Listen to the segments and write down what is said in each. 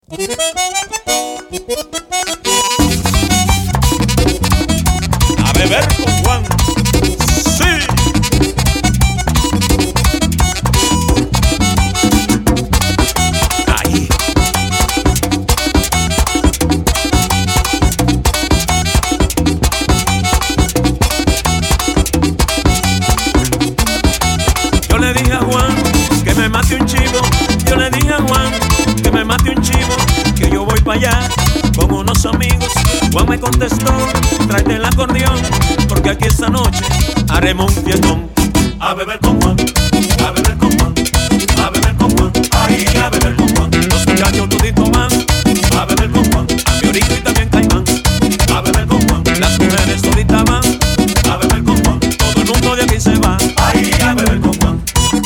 A beber con Juan. Sí. Ahí. Yo le dije a Juan que me mate un chivo. Yo le dije a Juan que me mate un chivo, que yo voy para allá con unos amigos. Juan me contestó, tráete el acordeón, porque aquí esta noche haremos un fiestón. A beber con Juan, a beber con Juan, a beber con Juan, ay, a beber con Juan. Los muchachos toditos van a beber con Juan, a Fiorito y también Caimán, a beber con Juan. Las mujeres toditas van a beber con Juan, todo el mundo de aquí se va, ay, a beber con Juan.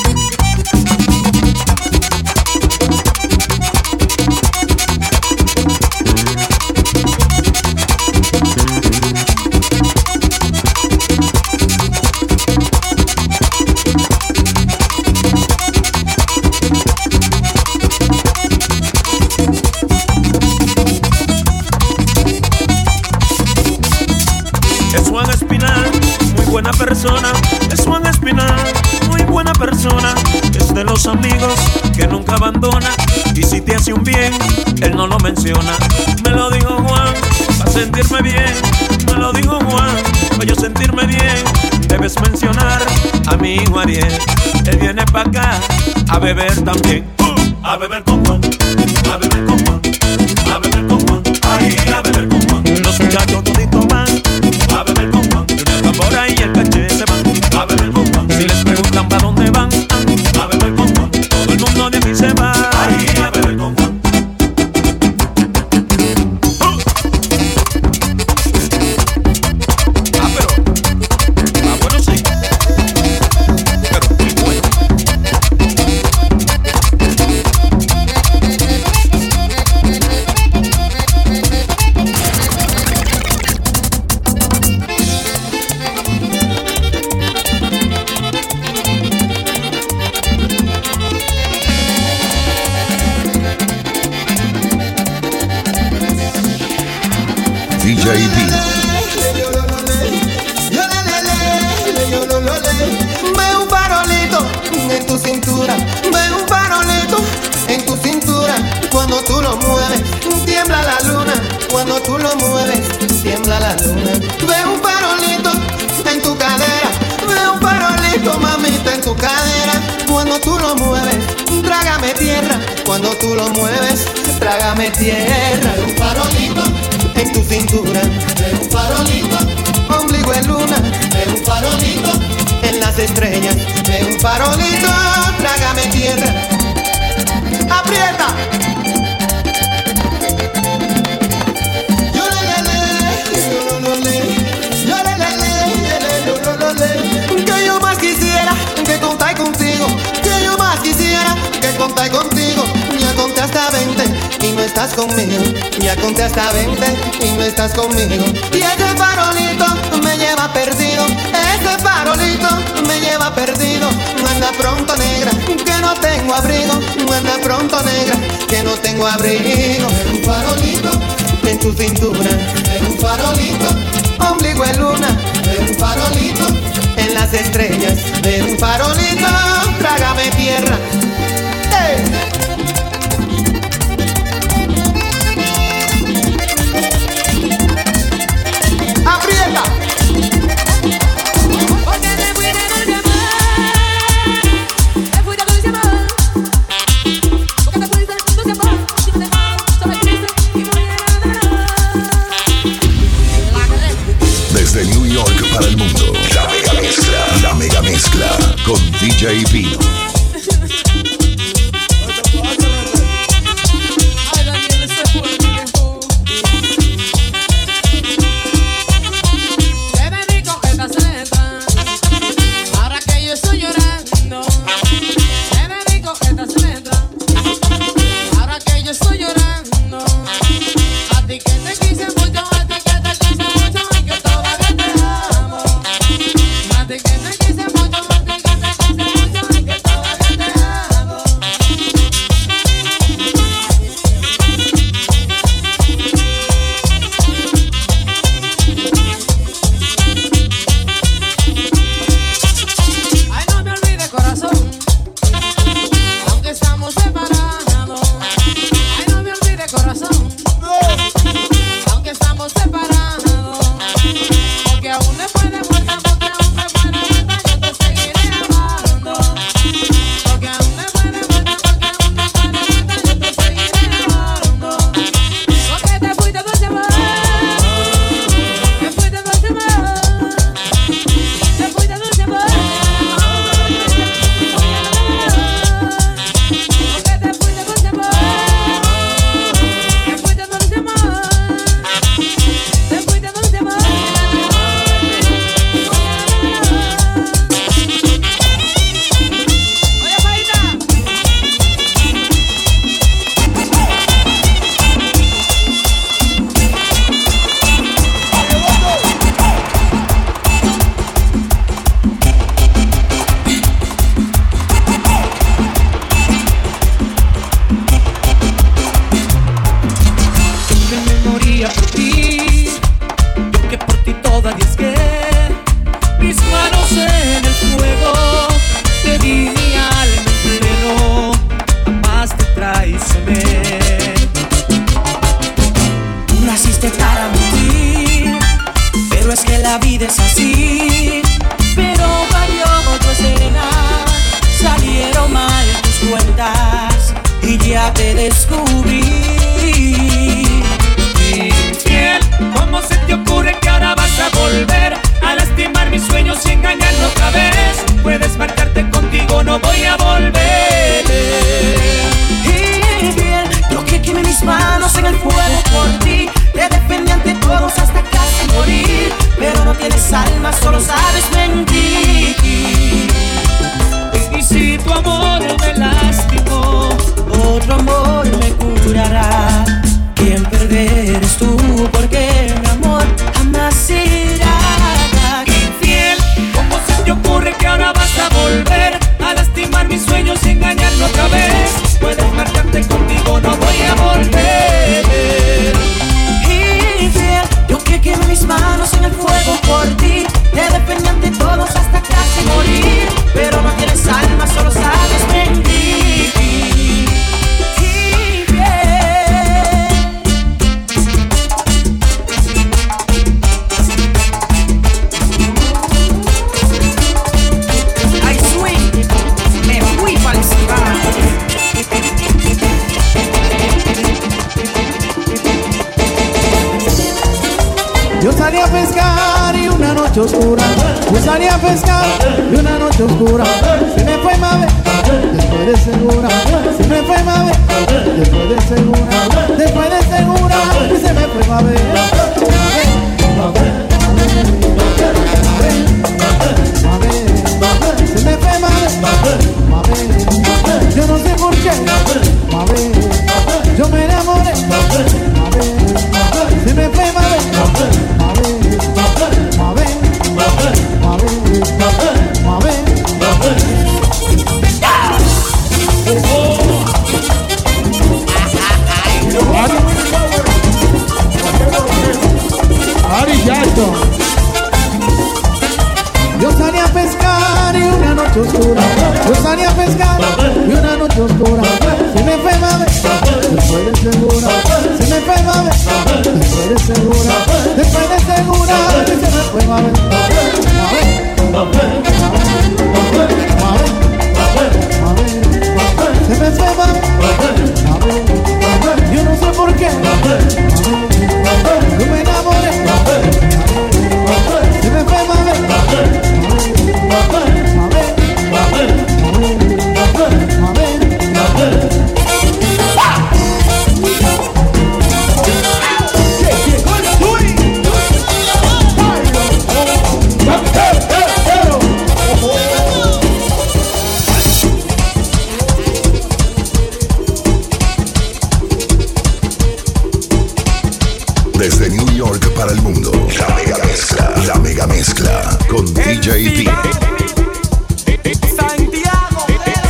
Es Juan Espinal, muy buena persona. Es Juan Espinal, muy buena persona. Es de los amigos que nunca abandona. Y si te hace un bien, él no lo menciona. Me lo dijo Juan, para sentirme bien. Me lo dijo Juan, para yo sentirme bien. Debes mencionar a mi hijo Ariel. Él viene para acá a beber también. A beber con Juan, a beber con Juan, a beber con Juan, ay, a beber con Juan. Los muchachos toditos van a beber con Juan, Junior Tambora y el Caché se van a beber con Juan. Si les preguntan para dónde van, a beber con Juan. Todo el mundo de aquí se va, ay, a beber con Juan. Pero bueno sí, pero muy bueno. DJ B. Ve un farolito en tu cintura, ve un farolito en tu cintura. Cuando tú lo mueves, tiembla la luna. Cuando tú lo mueves, tiembla la luna. Ve un farolito en tu cadera, ve un farolito, mamita, en tu cadera. Cuando tú lo mueves, trágame tierra. Cuando tú lo mueves, trágame tierra. Ve un farolito en tu cintura, ve un farolito, ombligo en luna, ve un farolito en las estrellas, ve un farolito, trágame tierra. Aprieta. Que yo más quisiera que contar contigo, que yo más quisiera que contar contigo. Ya conté hasta 20 y no estás conmigo. Ya conté hasta 20 y no estás conmigo. Y ese farolito me lleva perdido. Ese farolito me lleva perdido. Anda pronto, negra, que no tengo abrigo. Anda pronto, negra, que no tengo abrigo. Un farolito en tu cintura, un farolito, ombligo en luna, un farolito en las estrellas, un farolito, trágame tierra. ¡Hey! ¡Aprieta! Porque te fuiste por mi amor, te fuiste por mi amor. Porque te fuiste por mi amor, si me dejaron, solo triste y muy enamorado. Desde New York para el mundo, la mega mezcla con DJ Pino. descubrí. Infiel, ¿cómo se te ocurre que ahora vas a volver a lastimar mis sueños y engañarme otra vez? Puedes marcharte contigo, no voy a volver. Infiel, yo que quemé mis manos en el fuego por ti. Te defendí ante todos hasta casi morir, pero no tienes alma, solo sabes mentir. Y si tu amor me lastimó, otro amor me curará. Quien perder eres tú, porque mi amor jamás irá. infiel, ¿cómo se te ocurre que ahora vas a volver a lastimar mis sueños y engañarme otra vez? Puedes marcharte contigo, no voy a volver. Infiel, yo que quemé mis manos en el fuego por ti. Te defendí ante todos hasta casi morir, pero no tienes alma, solo sabes mentir. Infiel. Ay, swing, me fui para el cigarro. Yo salí a pescar y una noche oscura. Yo salí a pescar y una noche oscura. Se me fue Mabel, después de segura. Se me fue Mabel, después de segura. Después de segura, y se me fue Mabel. Se me fue Mabel. Yo no sé por qué. Mabel, yo me enamoré. Mabel, se me fue Mabel. Yo salí a pescar y una noche oscura. Yo salí a pescar y una noche oscura. Se me fue Mabel, después de segura. Se me fue Mabel, después de segura. Después de segura, se me fue Mabel. Se me fue Mabel. Yo no sé por qué. Yo me enamoré. Se me fue Mabel. Desde New York para el mundo, la mega mezcla con DJ B. Santiago.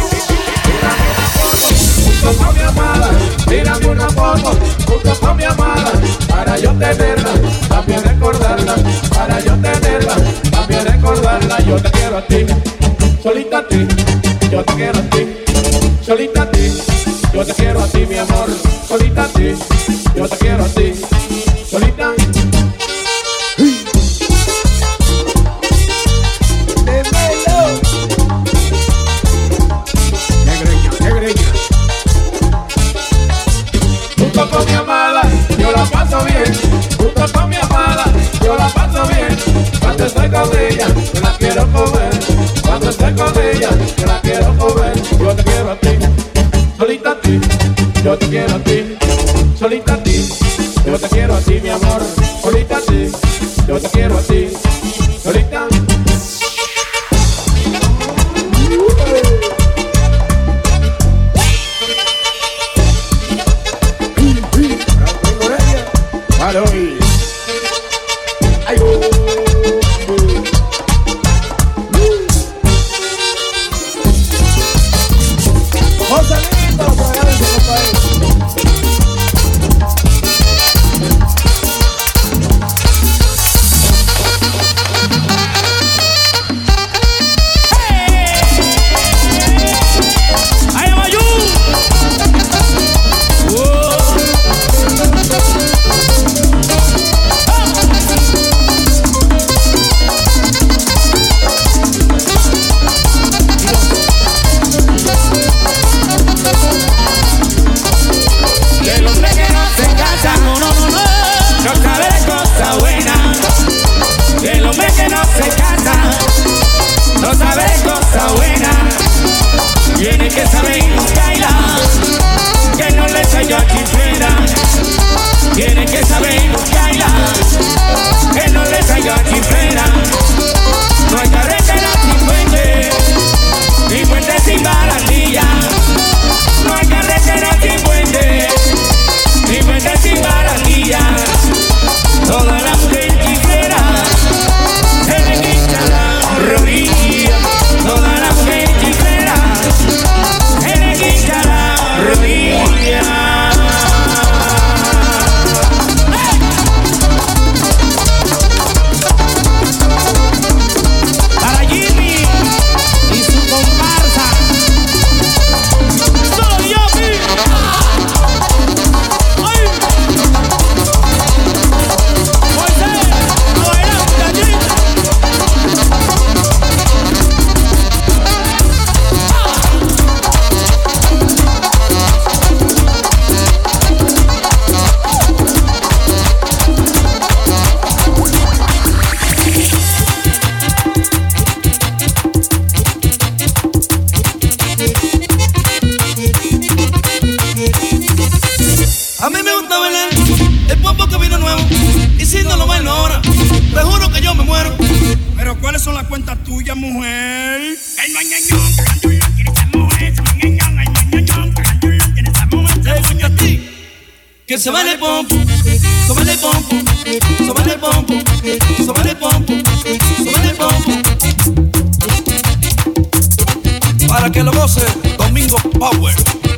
Junto con mi amada, tírame una foto, junto con mi amada, para yo tenerla, también recordarla, para yo tenerla, también recordarla. Yo te quiero a ti, solita a ti, yo te quiero a ti, solita a ti, yo te quiero a ti, mi amor, solita a ti, yo te quiero a ti, solita. Junto con mi amada, yo la paso bien. Junto con mi amada, yo la paso bien. Cuando estoy con ella, yo la quiero comer. Cuando estoy con ella, yo la quiero comer. Yo te quiero a ti, solita a ti. Yo te quiero a ti, solita a ti. Yo te quiero a ti, mi amor, solita a ti. Yo te quiero a ti, solita. A mí me gusta bailar el pompo que vino nuevo. Y si no lo bailo ahora, te juro que yo me muero. Pero ¿cuáles son las cuentas tuyas, mujer? El mañañón, carandulón, tiene esa mujer. Ese mañañón, el mañañón, carandulón, tiene esa mujer. ¿Te gusta a ti? Que se baile el pompo, se baile el pompo, se baile el pompo, se baile el pompo, se baile el pompo. Para que lo goce Domingo Power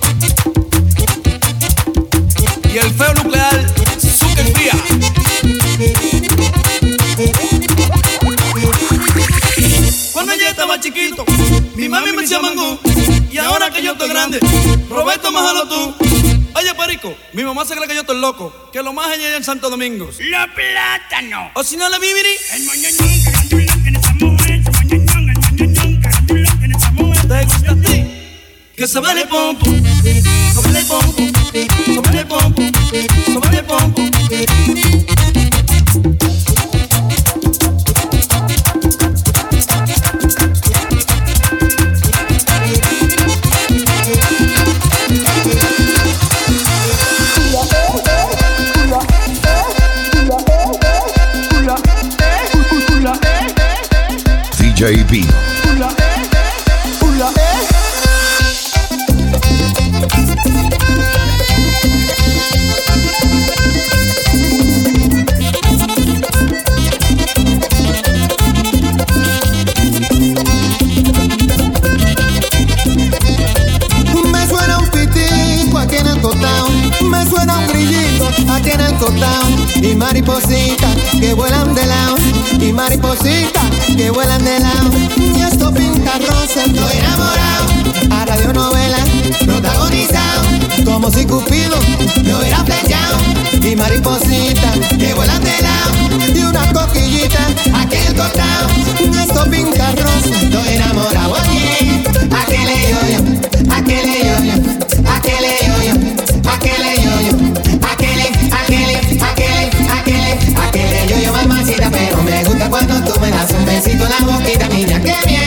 y el feo nuclear Zucker Fría. Cuando yo estaba chiquito, mi mami me decía mangú. Y ahora que yo estoy grande, Roberto, májalo tú. Oye, Perico, mi mamá se cree que yo estoy loco, que lo más ella en Santo Domingo. Los plátanos. O si no, la bibiri. El mañañón, carandulón, tiene esa mujer. Ese mañañón, el mañañón, carandulón, tiene esa mujer. ¿Te gusta a ti? Que se baile el pompo, se baile el pompo, se baile el pompo, se baile el pompo. DJ B. Me suena un pitico aquí en el cotao, me suena un grillito aquí en el cotao, y maripositas que vuelan de lado, y maripositas que vuelan de lado, y esto pinta rosa, estoy enamorado, a radionovela protagonizado, como si Cupido me hubiera flechado, y maripositas que vuelan de lado, y una coquillita aquí en el cotao, esto pinta rosa, estoy enamorado, oye, aquele yo-yo, aquele yo-yo, aquele yo-yo, aquele yo-yo, aquele yo-yo, mamacita, pero me gusta cuando tú me das un besito en la boquita, niña, qué bien.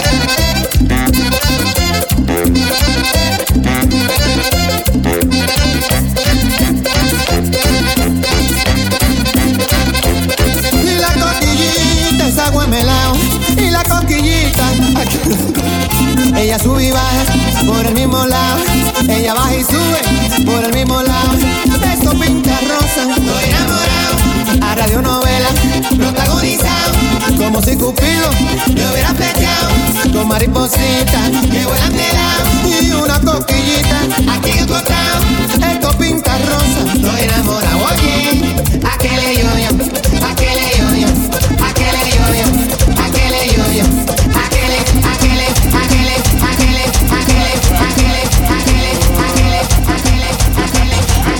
Y la coquillita es agua melao, y la coquillita ella sube y baja por el mismo lado, ella baja y sube por el mismo lado, esto pinta rosa, estoy enamorado, a radionovela protagonizado, como si Cupido me hubiera flechado, con maripositas que vuelan de lado, y una coquillita aquí en el costado, esto pinta rosa, estoy enamorado, oye, aquele yo-yo, aquele yo-yo, aquele yo-yo, aquele yo-yo, aquele, aquele, aquele, aquele, aquele, aquele, aquele, aquele, aquele, aquele,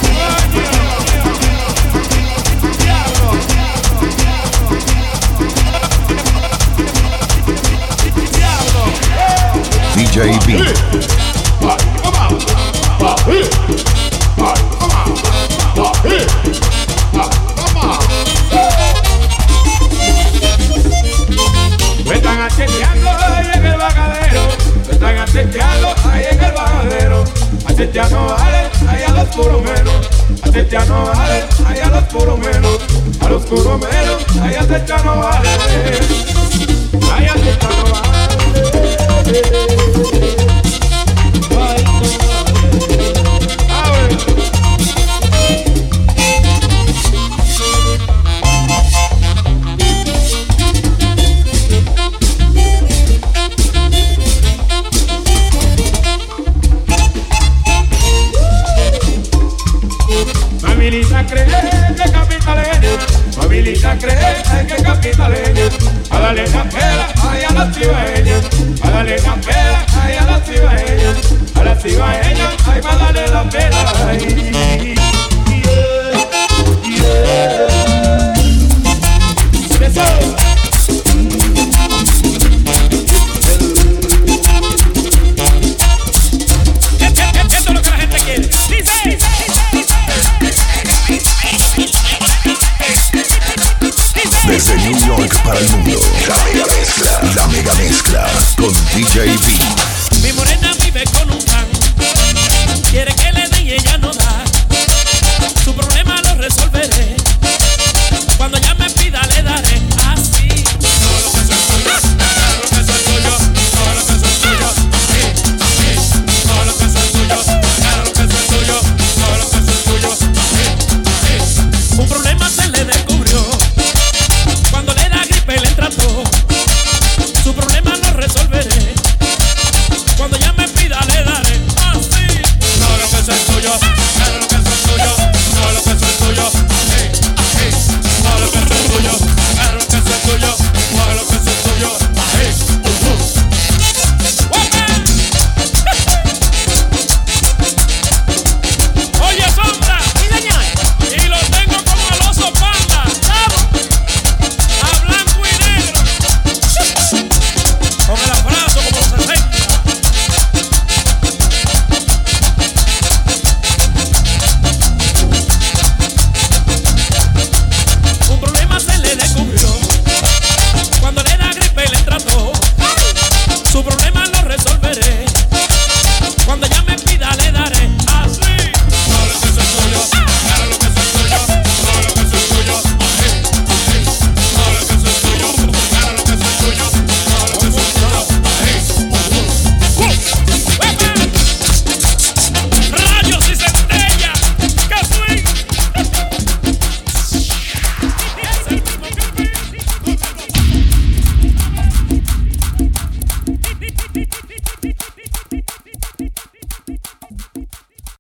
DJ B. Me están acheteando ahí en el bajadero, me están acheteando ahí en el bajadero, acheteando vale ahí a los curumeros, acheteando vale ahí a los curumeros, a los curumeros ahí acheteando vale, ahí acheteando vale. A ver. Familita cree que capitaleña, familita cree que capitaleña, a darle campera ahí a las cibaeñas, a darle campera ahí a las cibaeñas, a las cibaeñas ahí va a darle la pena ahí. Eso. Esto es lo que la gente quiere. Dice. Desde New York para el mundo, la mega mezcla con DJ B.